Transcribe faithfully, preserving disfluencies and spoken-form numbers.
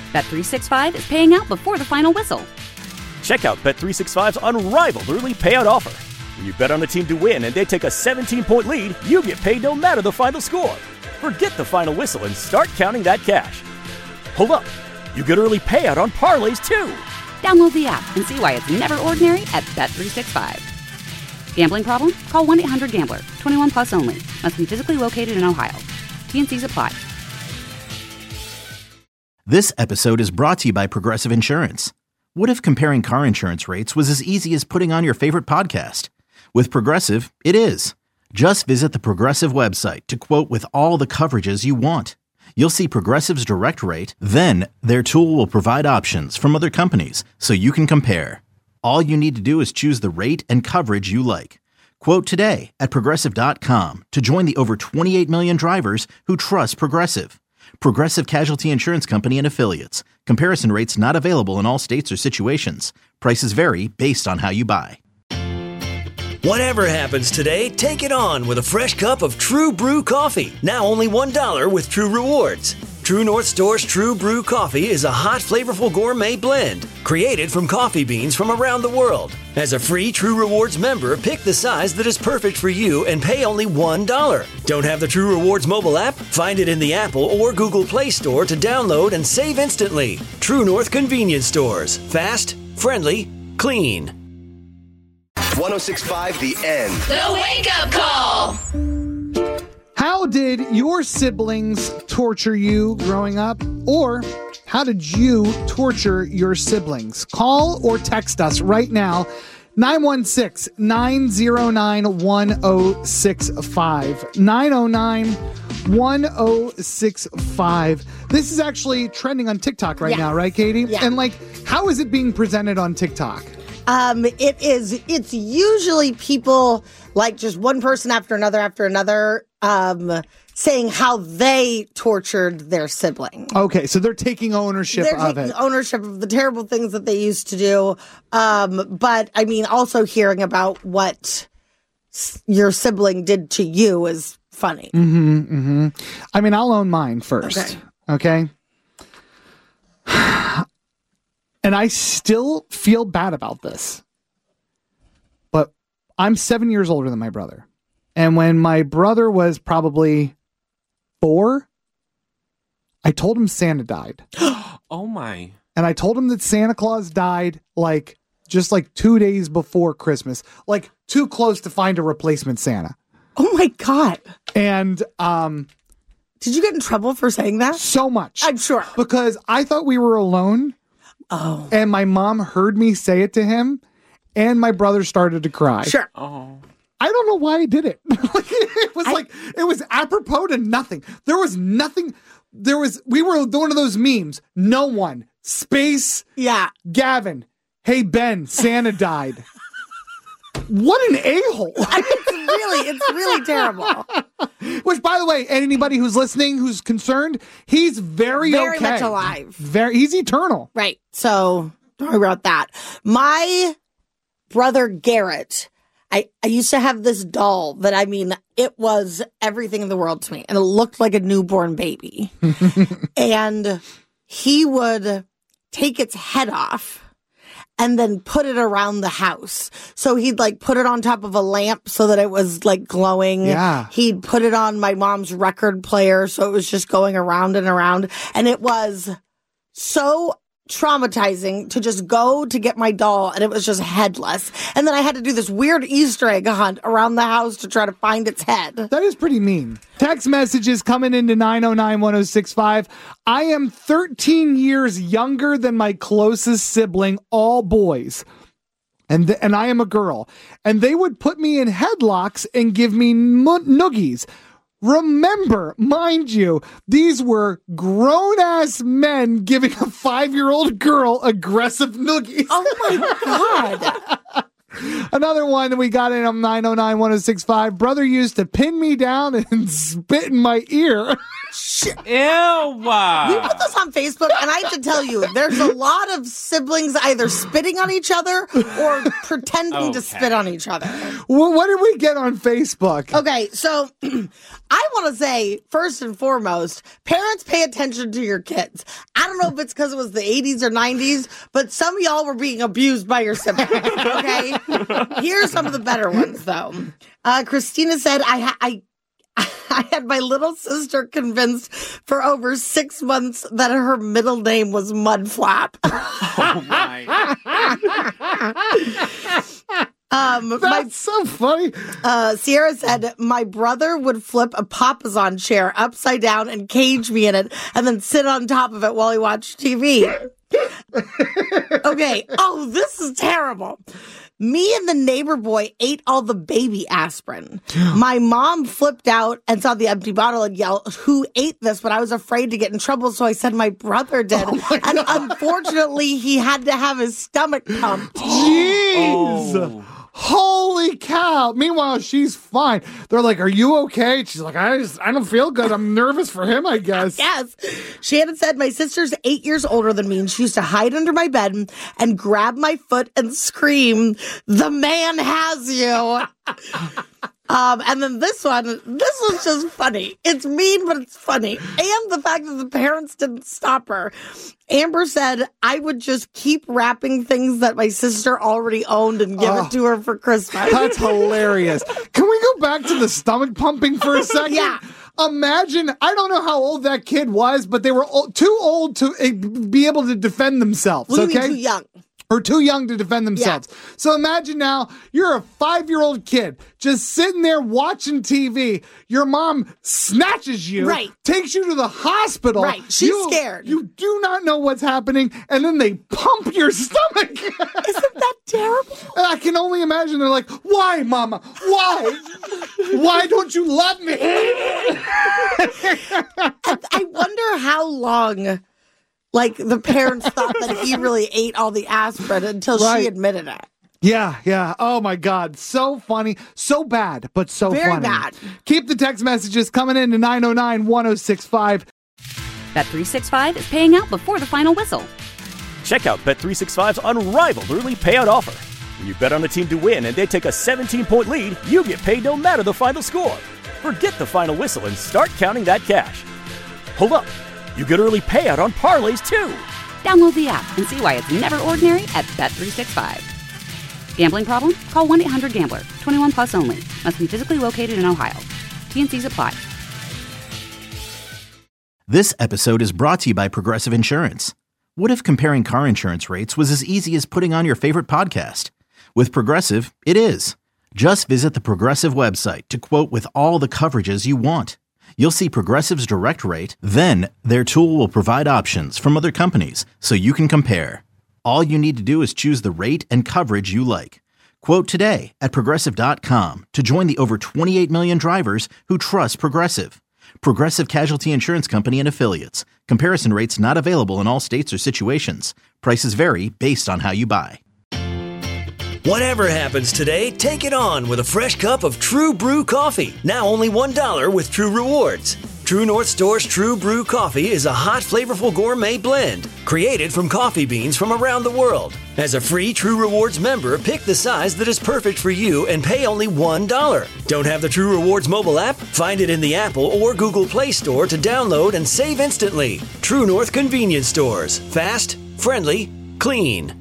Bet three sixty-five is paying out before the final whistle. Check out Bet three sixty-five's unrivaled early payout offer. When you bet on a team to win and they take a seventeen-point lead, you get paid no matter the final score. Forget the final whistle and start counting that cash. Hold up. You get early payout on parlays, too. Download the app and see why it's never ordinary at Bet three sixty-five. Gambling problem? Call one eight hundred gambler. twenty-one plus only. Must be physically located in Ohio. T N Cs apply. This episode is brought to you by Progressive Insurance. What if comparing car insurance rates was as easy as putting on your favorite podcast? With Progressive, it is. Just visit the Progressive website to quote with all the coverages you want. You'll see Progressive's direct rate, then their tool will provide options from other companies so you can compare. All you need to do is choose the rate and coverage you like. Quote today at Progressive dot com to join the over twenty-eight million drivers who trust Progressive. Progressive Casualty Insurance Company and Affiliates. Comparison rates not available in all states or situations. Prices vary based on how you buy. Whatever happens today, take it on with a fresh cup of True Brew coffee. Now only one dollar with True Rewards. True North Store's True Brew coffee is a hot, flavorful gourmet blend created from coffee beans from around the world. As a free True Rewards member, pick the size that is perfect for you and pay only one dollar. Don't have the True Rewards mobile app? Find it in the Apple or Google Play Store to download and save instantly. True North Convenience Stores. Fast, friendly, clean. one oh six point five The End. The Wake Up Call. How did your siblings torture you growing up? Or how did you torture your siblings? Call or text us right now. nine one six, nine oh nine, one oh six five. nine oh nine, one oh six five. This is actually trending on TikTok right yeah. now, right, Katie? Yeah. And like, how is it being presented on TikTok? Um, it is, it's usually people, like just one person after another after another, um, saying how they tortured their sibling. Okay, so they're taking ownership they're of taking it. ownership of the terrible things that they used to do. Um, but I mean, also hearing about what s- your sibling did to you is funny. Mm-hmm, mm-hmm. I mean, I'll own mine first. Okay. okay? And I still feel bad about this. But I'm seven years older than my brother. And when my brother was probably four, I told him Santa died. Oh my. And I told him that Santa Claus died like just like two days before Christmas, like too close to find a replacement Santa. Oh my God. And um, did you get in trouble for saying that? So much. I'm sure. Because I thought we were alone. Oh. And my mom heard me say it to him, and my brother started to cry. Sure. Oh. I don't know why I did it. It was I, like, it was apropos to nothing. There was nothing. There was, we were one of those memes. No one. Space. Yeah. Gavin. Hey, Ben, Santa died. What an a-hole. I mean, it's really, it's really terrible. Which, by the way, anybody who's listening who's concerned, he's very, very okay. much alive. Very, he's eternal. Right. So don't worry about that. My brother Garrett, I, I used to have this doll that, I mean, it was everything in the world to me. And it looked like a newborn baby. And he would take its head off and then put it around the house. So he'd like put it on top of a lamp so that it was like glowing. Yeah. He'd put it on my mom's record player so it was just going around and around. And it was so traumatizing to just go to get my doll and it was just headless. And then I had to do this weird Easter egg hunt around the house to try to find its head. That is pretty mean. Text messages coming into nine oh nine, one oh six five. I am thirteen years younger than my closest sibling, all boys. And th- and I am a girl. And they would put me in headlocks and give me n- noogies. Remember, mind you, these were grown-ass men giving a five-year-old girl aggressive noogies. Oh, my God. Another one that we got in on nine oh nine, one oh six five. Brother used to pin me down and spit in my ear. Shit. Ew. We put this on Facebook, and I have to tell you, there's a lot of siblings either spitting on each other or pretending Okay. to spit on each other. Well, what did we get on Facebook? Okay, so I want to say, first and foremost, parents pay attention to your kids. I don't know if it's because it was the eighties or nineties, but some of y'all were being abused by your siblings, okay? Here's some of the better ones, though. Uh, Christina said, I, ha- I I had my little sister convinced for over six months that her middle name was Mudflap. Oh, my. Um, That's my, so funny. uh, Sierra said, my brother would flip a Papasan chair upside down and cage me in it and then sit on top of it while he watched T V. Okay. Oh, this is terrible. Me and the neighbor boy ate all the baby aspirin. My mom flipped out and saw the empty bottle and yelled, who ate this? But I was afraid to get in trouble, so I said my brother did. Oh my and God. unfortunately, he had to have his stomach pumped. Jeez. Oh. Holy cow. Meanwhile, she's fine. They're like, are you okay? She's like, I just, I don't feel good. I'm nervous for him, I guess. Yes. Shannon said, my sister's eight years older than me, and she used to hide under my bed and grab my foot and scream, the man has you. Um, and then this one, this was just funny. It's mean, but it's funny. And the fact that the parents didn't stop her. Amber said, I would just keep wrapping things that my sister already owned and give Oh. it to her for Christmas. That's hilarious. Can we go back to the stomach pumping for a second? Yeah. Imagine, I don't know how old that kid was, but they were old, too old to uh, be able to defend themselves, What do you okay? mean too young? Or too young to defend themselves. So imagine now you're a five-year-old kid just sitting there watching T V. Your mom snatches you, Right. takes you to the hospital. Right. She's You- scared. You do not know what's happening, and then they pump your stomach. Isn't that terrible? And I can only imagine they're like, why, mama? Why? Why don't you love me? And I wonder how long, like, the parents thought that he really ate all the aspirin until Right. she admitted it. Yeah, yeah. Oh my God. So funny. So bad, but so Very funny. bad. Keep the text messages coming in to nine oh nine, one oh six five. Bet three sixty-five is paying out before the final whistle. Check out Bet three sixty-five's unrivaled early payout offer. When you bet on a team to win and they take a seventeen-point lead, you get paid no matter the final score. Forget the final whistle and start counting that cash. Hold up. You get early payout on parlays, too. Download the app and see why it's never ordinary at Bet three sixty-five. Gambling problem? Call one eight hundred gambler. twenty-one plus only. Must be physically located in Ohio. T N Cs apply. This episode is brought to you by Progressive Insurance. What if comparing car insurance rates was as easy as putting on your favorite podcast? With Progressive, it is. Just visit the Progressive website to quote with all the coverages you want. You'll see Progressive's direct rate, then their tool will provide options from other companies so you can compare. All you need to do is choose the rate and coverage you like. Quote today at progressive dot com to join the over twenty-eight million drivers who trust Progressive. Progressive Casualty Insurance Company and Affiliates. Comparison rates not available in all states or situations. Prices vary based on how you buy. Whatever happens today, take it on with a fresh cup of True Brew coffee. Now only one dollar with True Rewards. True North Store's True Brew coffee is a hot, flavorful gourmet blend created from coffee beans from around the world. As a free True Rewards member, pick the size that is perfect for you and pay only one dollar. Don't have the True Rewards mobile app? Find it in the Apple or Google Play Store to download and save instantly. True North Convenience Stores. Fast, friendly, clean.